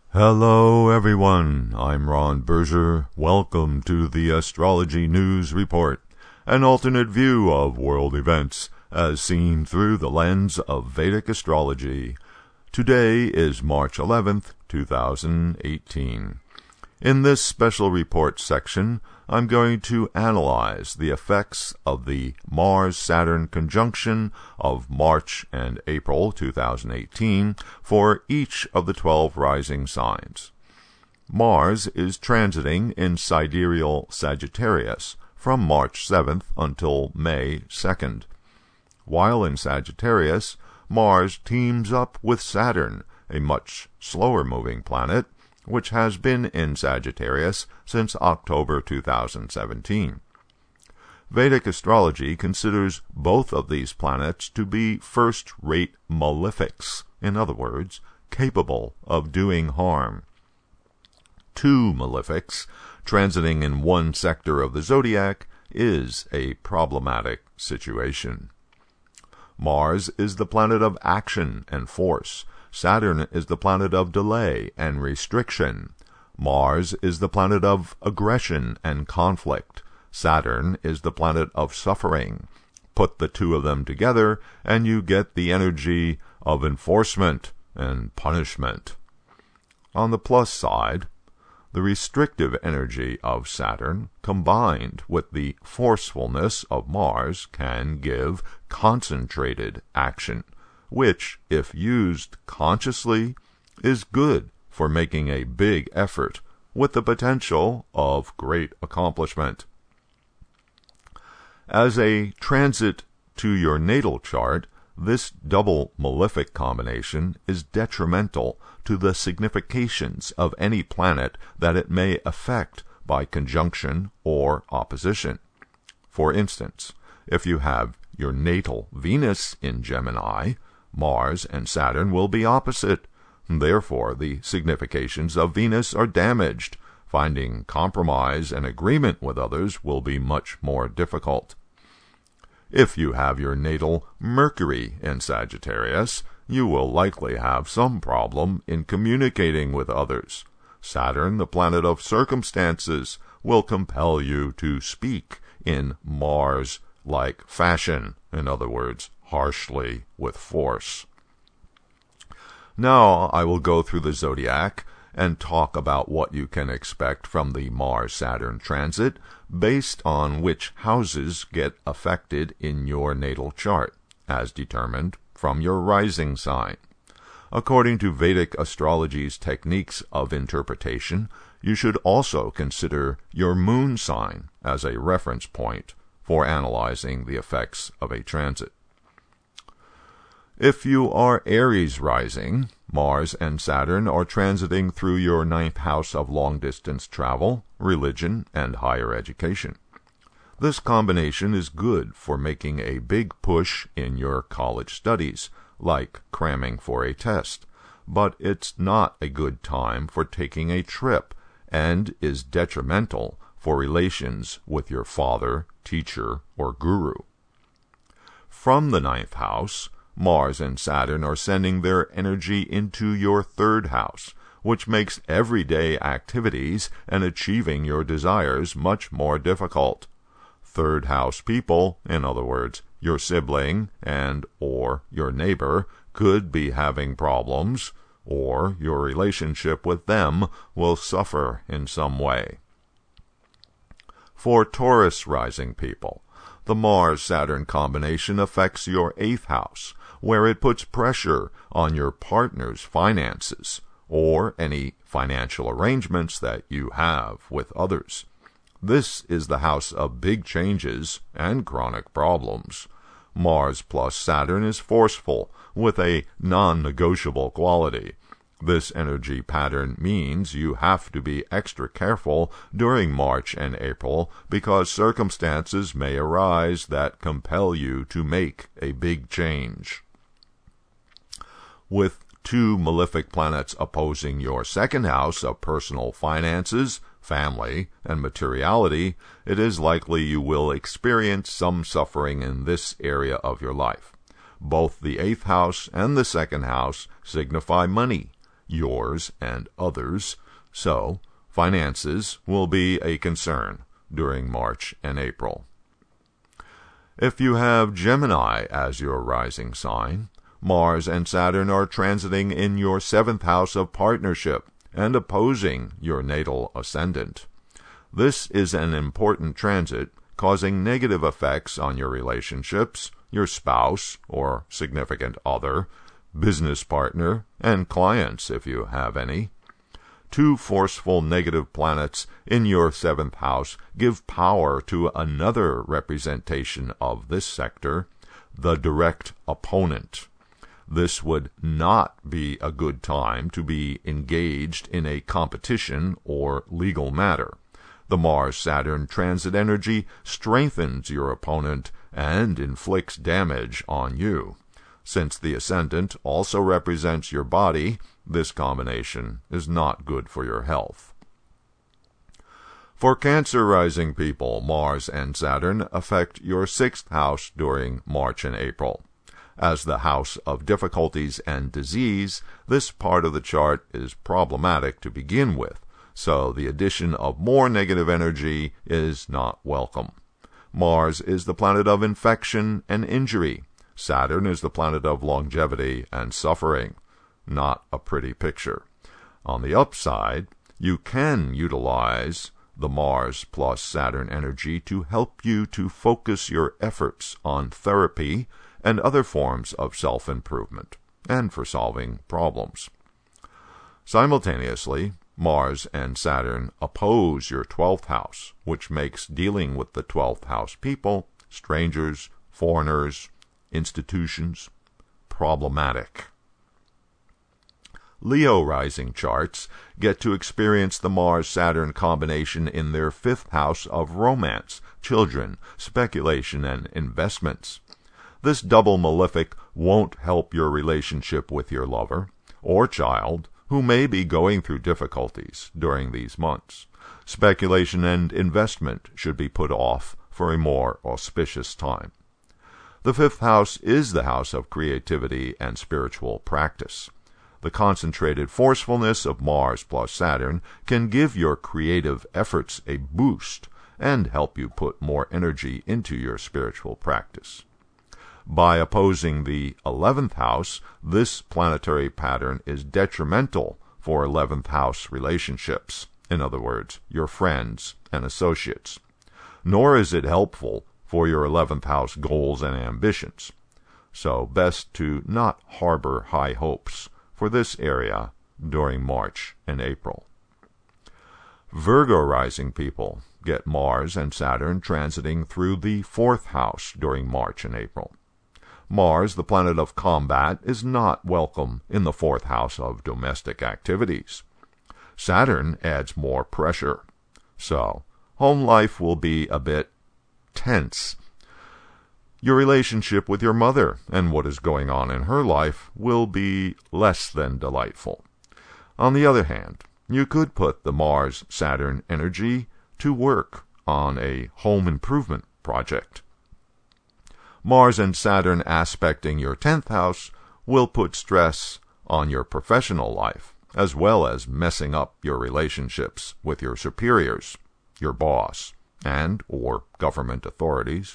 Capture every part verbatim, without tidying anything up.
Hello everyone, I'm Ron Berger. Welcome to the Astrology News Report, an alternate view of world events as seen through the lens of Vedic astrology. Today is March eleventh, two thousand eighteen. In this special report section, I'm going to analyze the effects of the Mars-Saturn conjunction of March and April two thousand eighteen for each of the twelve rising signs. Mars is transiting in sidereal Sagittarius from March seventh until May second. While in Sagittarius, Mars teams up with Saturn, a much slower-moving planet, which has been in Sagittarius since October two thousand seventeen. Vedic astrology considers both of these planets to be first-rate malefics, in other words, capable of doing harm. Two malefics transiting in one sector of the zodiac is a problematic situation. Mars is the planet of action and force. Saturn is the planet of delay and restriction. Mars is the planet of aggression and conflict. Saturn is the planet of suffering. Put the two of them together, and you get the energy of enforcement and punishment. On the plus side, the restrictive energy of Saturn, combined with the forcefulness of Mars, can give concentrated action, which, if used consciously, is good for making a big effort with the potential of great accomplishment. As a transit to your natal chart, this double malefic combination is detrimental to the significations of any planet that it may affect by conjunction or opposition. For instance, if you have your natal Venus in Gemini, Mars and Saturn will be opposite. Therefore, the significations of Venus are damaged. Finding compromise and agreement with others will be much more difficult. If you have your natal Mercury in Sagittarius, you will likely have some problem in communicating with others. Saturn, the planet of circumstances, will compel you to speak in Mars-like fashion, in other words, harshly with force. Now I will go through the zodiac and talk about what you can expect from the Mars-Saturn transit based on which houses get affected in your natal chart, as determined from your rising sign. According to Vedic astrology's techniques of interpretation, you should also consider your moon sign as a reference point for analyzing the effects of a transit. If you are Aries rising, Mars and Saturn are transiting through your ninth house of long-distance travel, religion, and higher education. This combination is good for making a big push in your college studies, like cramming for a test, but it's not a good time for taking a trip and is detrimental for relations with your father, teacher, or guru. From the ninth house, Mars and Saturn are sending their energy into your third house, which makes everyday activities and achieving your desires much more difficult. Third house people, in other words, your sibling and or your neighbor, could be having problems, or your relationship with them will suffer in some way. For Taurus rising people, the Mars-Saturn combination affects your eighth house, where it puts pressure on your partner's finances or any financial arrangements that you have with others. This is the house of big changes and chronic problems. Mars plus Saturn is forceful with a non-negotiable quality. This energy pattern means you have to be extra careful during March and April because circumstances may arise that compel you to make a big change. With two malefic planets opposing your second house of personal finances, family, and materiality, it is likely you will experience some suffering in this area of your life. Both the eighth house and the second house signify money. yours and others, so finances will be a concern during March and April. If you have Gemini as your rising sign, Mars and Saturn are transiting in your seventh house of partnership and opposing your natal ascendant. This is an important transit, causing negative effects on your relationships, your spouse or significant other, business partner, and clients if you have any. Two forceful negative planets in your seventh house give power to another representation of this sector, the direct opponent. This would not be a good time to be engaged in a competition or legal matter. The Mars-Saturn transit energy strengthens your opponent and inflicts damage on you. Since the ascendant also represents your body, this combination is not good for your health. For Cancer-rising people, Mars and Saturn affect your sixth house during March and April. As the house of difficulties and disease, this part of the chart is problematic to begin with, so the addition of more negative energy is not welcome. Mars is the planet of infection and injury. Saturn is the planet of longevity and suffering. Not a pretty picture. On the upside, you can utilize the Mars plus Saturn energy to help you to focus your efforts on therapy and other forms of self-improvement, and for solving problems. Simultaneously, Mars and Saturn oppose your twelfth house, which makes dealing with the twelfth house people, strangers, foreigners, institutions, problematic. Leo rising charts get to experience the Mars-Saturn combination in their fifth house of romance, children, speculation, and investments. This double malefic won't help your relationship with your lover or child, who may be going through difficulties during these months. Speculation and investment should be put off for a more auspicious time. The fifth house is the house of creativity and spiritual practice. The concentrated forcefulness of Mars plus Saturn can give your creative efforts a boost and help you put more energy into your spiritual practice. By opposing the eleventh house, this planetary pattern is detrimental for eleventh house relationships, in other words, your friends and associates. Nor is it helpful for your eleventh house goals and ambitions. So best to not harbor high hopes for this area during March and April. Virgo rising people get Mars and Saturn transiting through the fourth house during March and April. Mars, the planet of combat, is not welcome in the fourth house of domestic activities. Saturn adds more pressure, so home life will be a bit tense. Your relationship with your mother and what is going on in her life will be less than delightful. On the other hand, you could put the Mars-Saturn energy to work on a home improvement project. Mars and Saturn aspecting your tenth house will put stress on your professional life, as well as messing up your relationships with your superiors, your boss, and or government authorities.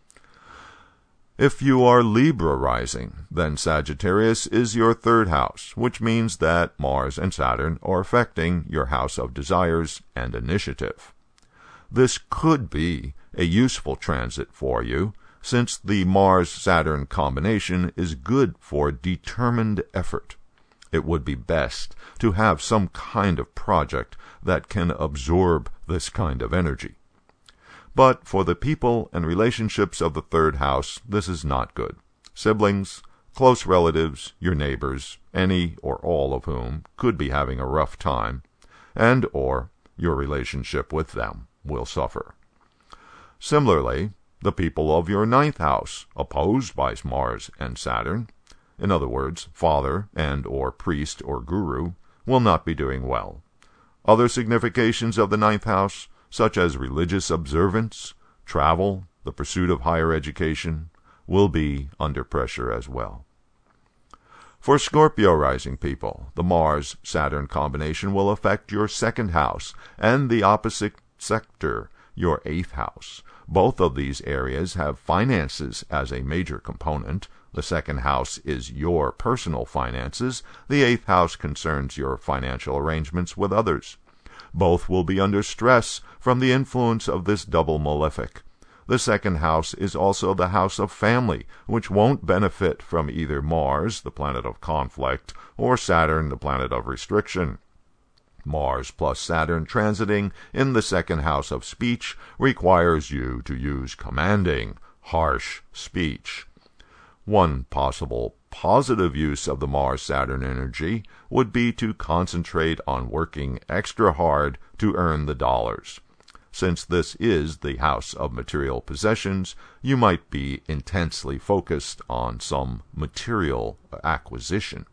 If you are Libra rising, then Sagittarius is your third house, which means that Mars and Saturn are affecting your house of desires and initiative. This could be a useful transit for you, since the Mars-Saturn combination is good for determined effort. It would be best to have some kind of project that can absorb this kind of energy. But for the people and relationships of the third house, this is not good. Siblings, close relatives, your neighbors, any or all of whom could be having a rough time, and or your relationship with them will suffer. Similarly, the people of your ninth house, opposed by Mars and Saturn, in other words, father and or priest or guru, will not be doing well. Other significations of the ninth house, such as religious observance, travel, the pursuit of higher education, will be under pressure as well. For Scorpio rising people, the Mars-Saturn combination will affect your second house and the opposite sector, your eighth house. Both of these areas have finances as a major component. The second house is your personal finances. The eighth house concerns your financial arrangements with others. Both will be under stress from the influence of this double malefic. The second house is also the house of family, which won't benefit from either Mars, the planet of conflict, or Saturn, the planet of restriction. Mars plus Saturn transiting in the second house of speech requires you to use commanding, harsh speech. One possible positive use of the Mars-Saturn energy would be to concentrate on working extra hard to earn the dollars. Since this is the house of material possessions, you might be intensely focused on some material acquisition.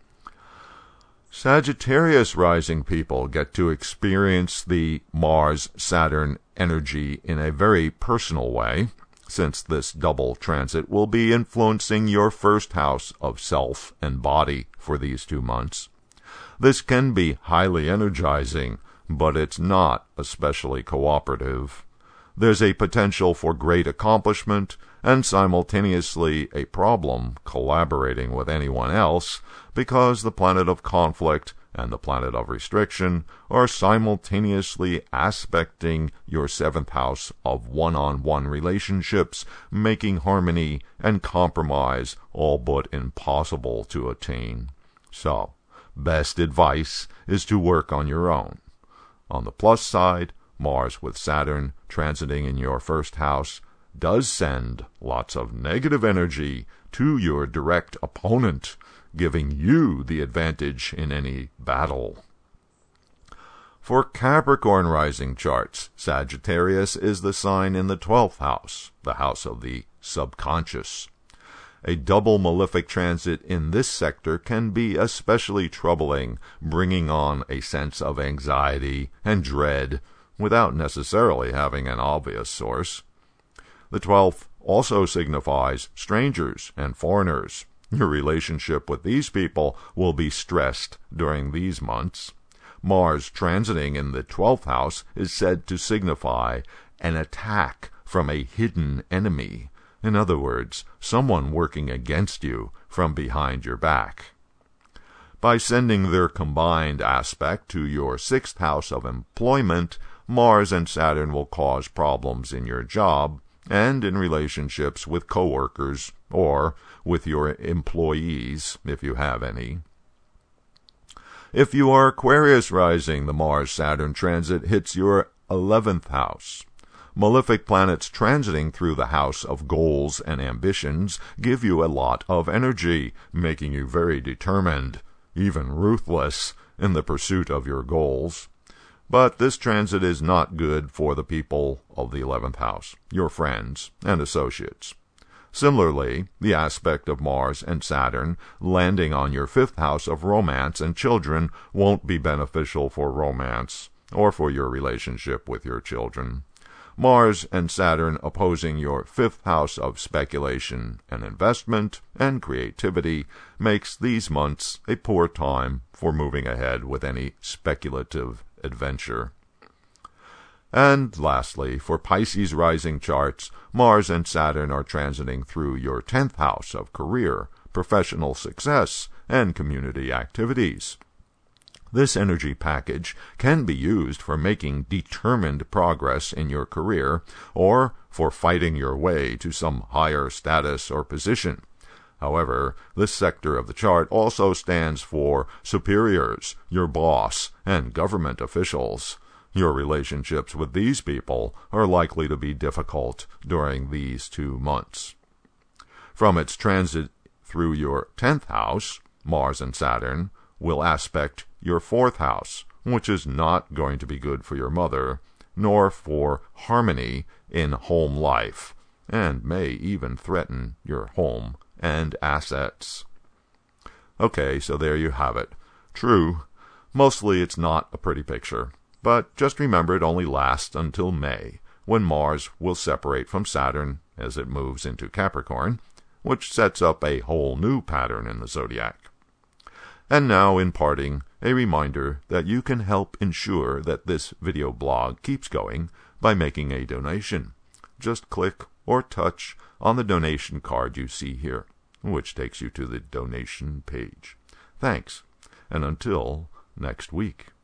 Sagittarius rising people get to experience the Mars-Saturn energy in a very personal way, since this double transit will be influencing your first house of self and body for these two months. This can be highly energizing, but it's not especially cooperative. There's a potential for great accomplishment and simultaneously a problem collaborating with anyone else, because the planet of conflict and the planet of restriction are simultaneously aspecting your seventh house of one-on-one relationships, making harmony and compromise all but impossible to attain. So, best advice is to work on your own. On the plus side, Mars with Saturn transiting in your first house does send lots of negative energy to your direct opponent, giving you the advantage in any battle. For Capricorn rising charts, Sagittarius is the sign in the twelfth house, the house of the subconscious. A double malefic transit in this sector can be especially troubling, bringing on a sense of anxiety and dread without necessarily having an obvious source. The twelfth also signifies strangers and foreigners. Your relationship with these people will be stressed during these months. Mars transiting in the twelfth house is said to signify an attack from a hidden enemy. In other words, someone working against you from behind your back. By sending their combined aspect to your sixth house of employment, Mars and Saturn will cause problems in your job and in relationships with coworkers or with your employees, if you have any. If you are Aquarius rising, the Mars-Saturn transit hits your eleventh house. Malefic planets transiting through the house of goals and ambitions give you a lot of energy, making you very determined, even ruthless, in the pursuit of your goals. But this transit is not good for the people of the eleventh house, your friends and associates. Similarly, the aspect of Mars and Saturn landing on your fifth house of romance and children won't be beneficial for romance or for your relationship with your children. Mars and Saturn opposing your fifth house of speculation and investment and creativity makes these months a poor time for moving ahead with any speculative adventure. And lastly, for Pisces rising charts, Mars and Saturn are transiting through your tenth house of career, professional success, and community activities. This energy package can be used for making determined progress in your career or for fighting your way to some higher status or position. However, this sector of the chart also stands for superiors, your boss, and government officials. Your relationships with these people are likely to be difficult during these two months. From its transit through your tenth house, Mars and Saturn will aspect your fourth house, which is not going to be good for your mother, nor for harmony in home life, and may even threaten your home and assets. Okay, so there you have it. True, mostly it's not a pretty picture, but just remember it only lasts until May, when Mars will separate from Saturn as it moves into Capricorn, which sets up a whole new pattern in the zodiac. And now, in parting, a reminder that you can help ensure that this video blog keeps going by making a donation. Just click or touch on the donation card you see here, which takes you to the donation page. Thanks, and until next week.